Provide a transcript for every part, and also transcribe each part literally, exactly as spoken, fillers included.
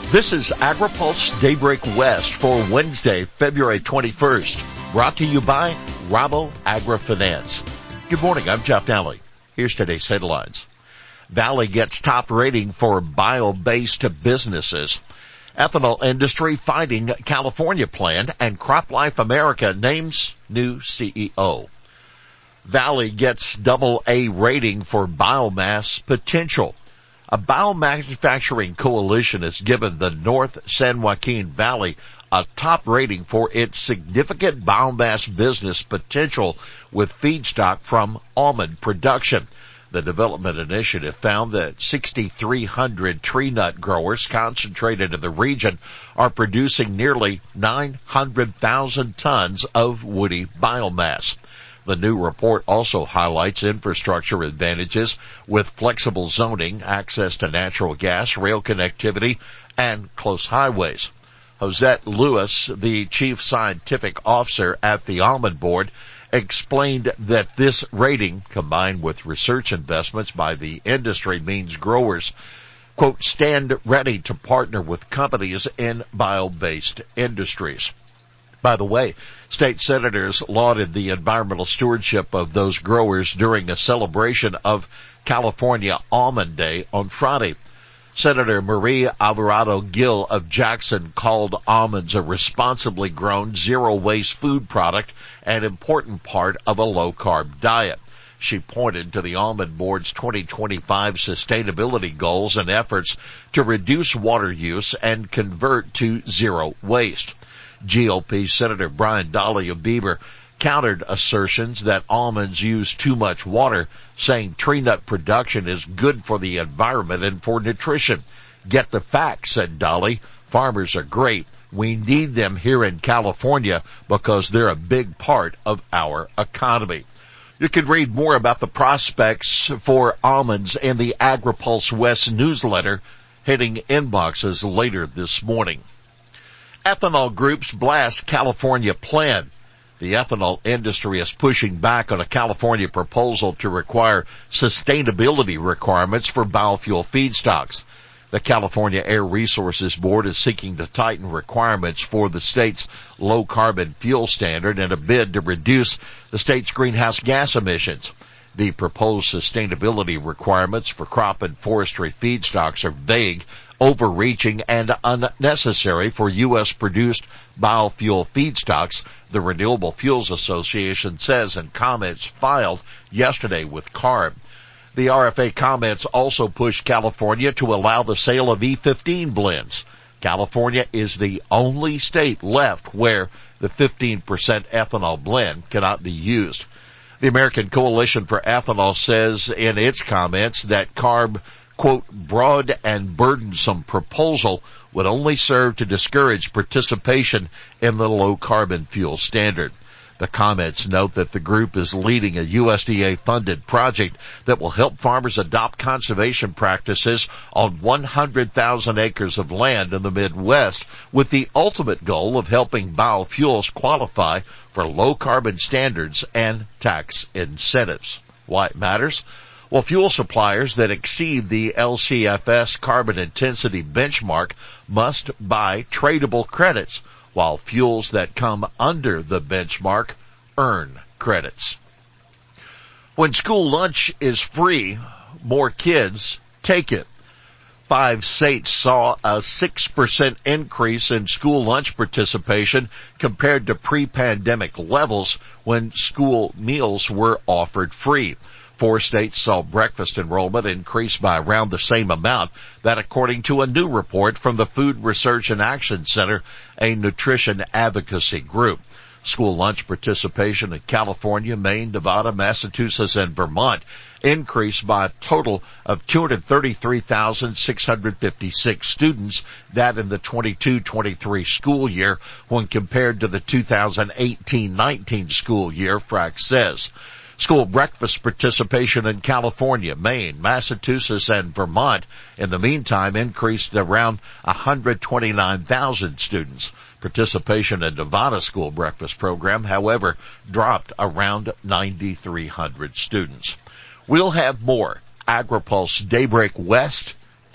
This is AgriPulse Daybreak West for Wednesday, February twenty-first, brought to you by Rabo AgriFinance. Good morning, I'm Jeff Daly. Here's today's headlines. Valley gets top rating for bio-based businesses. Ethanol industry fighting California plan, and CropLife America names new C E O. Valley gets double A rating for biomass potential. A biomanufacturing coalition has given the North San Joaquin Valley a top rating for its significant biomass business potential with feedstock from almond production. The development initiative found that six thousand three hundred tree nut growers concentrated in the region are producing nearly nine hundred thousand tons of woody biomass. The new report also highlights infrastructure advantages with flexible zoning, access to natural gas, rail connectivity, and close highways. Josette Lewis, the chief scientific officer at the Almond Board, explained that this rating, combined with research investments by the industry, means growers, quote, stand ready to partner with companies in bio-based industries. By the way, state senators lauded the environmental stewardship of those growers during a celebration of California Almond Day on Friday. Senator Marie Alvarado Gil of Jackson called almonds a responsibly grown, zero-waste food product, an important part of a low-carb diet. She pointed to the Almond Board's twenty twenty-five sustainability goals and efforts to reduce water use and convert to zero waste. G O P Senator Brian Dahle of Beaver countered assertions that almonds use too much water, saying tree nut production is good for the environment and for nutrition. Get the facts, said Dahle. Farmers are great. We need them here in California because they're a big part of our economy. You can read more about the prospects for almonds in the AgriPulse West newsletter hitting inboxes later this morning. Ethanol groups blast California plan. The ethanol industry is pushing back on a California proposal to require sustainability requirements for biofuel feedstocks. The California Air Resources Board is seeking to tighten requirements for the state's low-carbon fuel standard in a bid to reduce the state's greenhouse gas emissions. The proposed sustainability requirements for crop and forestry feedstocks are vague, overreaching, and unnecessary for U S-produced biofuel feedstocks, the Renewable Fuels Association says in comments filed yesterday with CARB. The R F A comments also push California to allow the sale of E fifteen blends. California is the only state left where the fifteen percent ethanol blend cannot be used. The American Coalition for Ethanol says in its comments that CARB, quote, broad and burdensome proposal would only serve to discourage participation in the low-carbon fuel standard. The comments note that the group is leading a U S D A-funded project that will help farmers adopt conservation practices on one hundred thousand acres of land in the Midwest, with the ultimate goal of helping biofuels qualify for low-carbon standards and tax incentives. Why it matters? Well, fuel suppliers that exceed the L C F S carbon intensity benchmark must buy tradable credits, while fuels that come under the benchmark earn credits. When school lunch is free, more kids take it. Five states saw a six percent increase in school lunch participation compared to pre-pandemic levels when school meals were offered free. Four states saw breakfast enrollment increase by around the same amount, that according to a new report from the Food Research and Action Center, a nutrition advocacy group. School lunch participation in California, Maine, Nevada, Massachusetts, and Vermont increased by a total of two hundred thirty-three thousand six hundred fifty-six students, that in the twenty-two twenty-three school year when compared to the two thousand eighteen nineteen school year, F R A C says. School breakfast participation in California, Maine, Massachusetts, and Vermont, in the meantime, increased around one hundred twenty-nine thousand students. Participation in Nevada school breakfast program, however, dropped around nine thousand three hundred students. We'll have more AgriPulse Daybreak West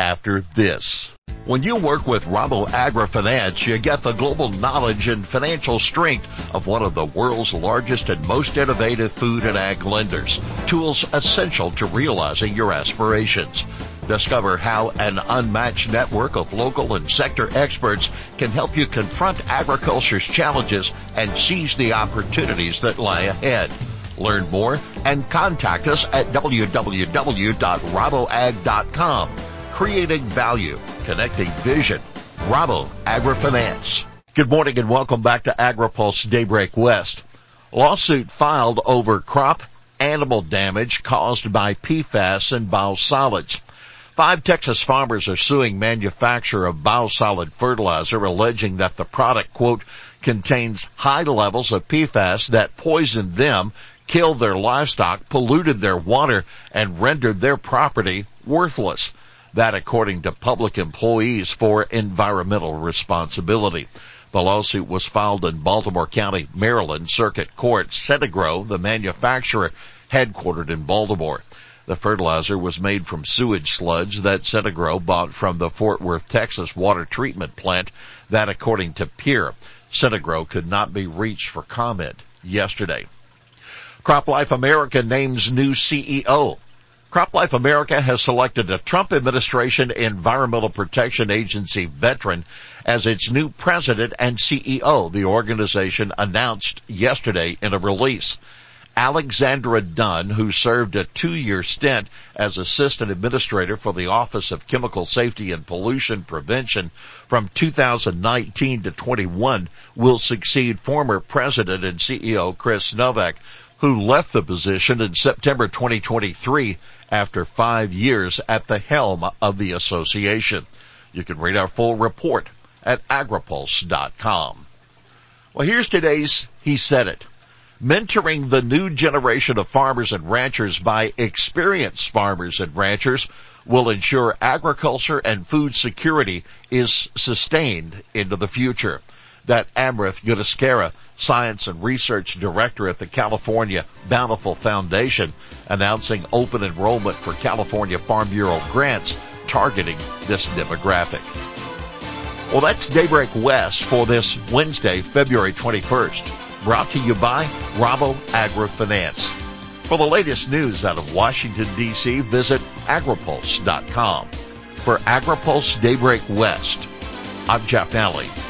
after this. When you work with Rabo AgriFinance, you get the global knowledge and financial strength of one of the world's largest and most innovative food and ag lenders. Tools essential to realizing your aspirations. Discover how an unmatched network of local and sector experts can help you confront agriculture's challenges and seize the opportunities that lie ahead. Learn more and contact us at w w w dot raboag dot com. Creating value, connecting vision. Rabo AgriFinance. Good morning and welcome back to AgriPulse Daybreak West. Lawsuit filed over crop animal damage caused by P F A S and biosolids. Five Texas farmers are suing manufacturer of biosolid fertilizer, alleging that the product, quote, contains high levels of P F A S that poisoned them, killed their livestock, polluted their water, and rendered their property worthless. That according to public employees for environmental responsibility. The lawsuit was filed in Baltimore County, Maryland Circuit Court. Cetagro, the manufacturer, headquartered in Baltimore. The fertilizer was made from sewage sludge that Cetagro bought from the Fort Worth, Texas water treatment plant. That according to Peer. Cetagro could not be reached for comment yesterday. CropLife America names new C E O. CropLife America has selected a Trump administration Environmental Protection Agency veteran as its new president and C E O, the organization announced yesterday in a release. Alexandra Dunn, who served a two-year stint as assistant administrator for the Office of Chemical Safety and Pollution Prevention from two thousand nineteen to twenty-one, will succeed former president and C E O Chris Novak, who left the position in September twenty twenty-three after five years at the helm of the association. You can read our full report at agripulse dot com. Well, here's today's He Said It. Mentoring the new generation of farmers and ranchers by experienced farmers and ranchers will ensure agriculture and food security is sustained into the future. That Amrith Gudascara, Science and Research Director at the California Bountiful Foundation, announcing open enrollment for California Farm Bureau grants targeting this demographic. Well, that's Daybreak West for this Wednesday, February twenty-first, brought to you by Rabo AgriFinance. For the latest news out of Washington, D C, visit agripulse dot com. For AgriPulse Daybreak West, I'm Jeff Nally.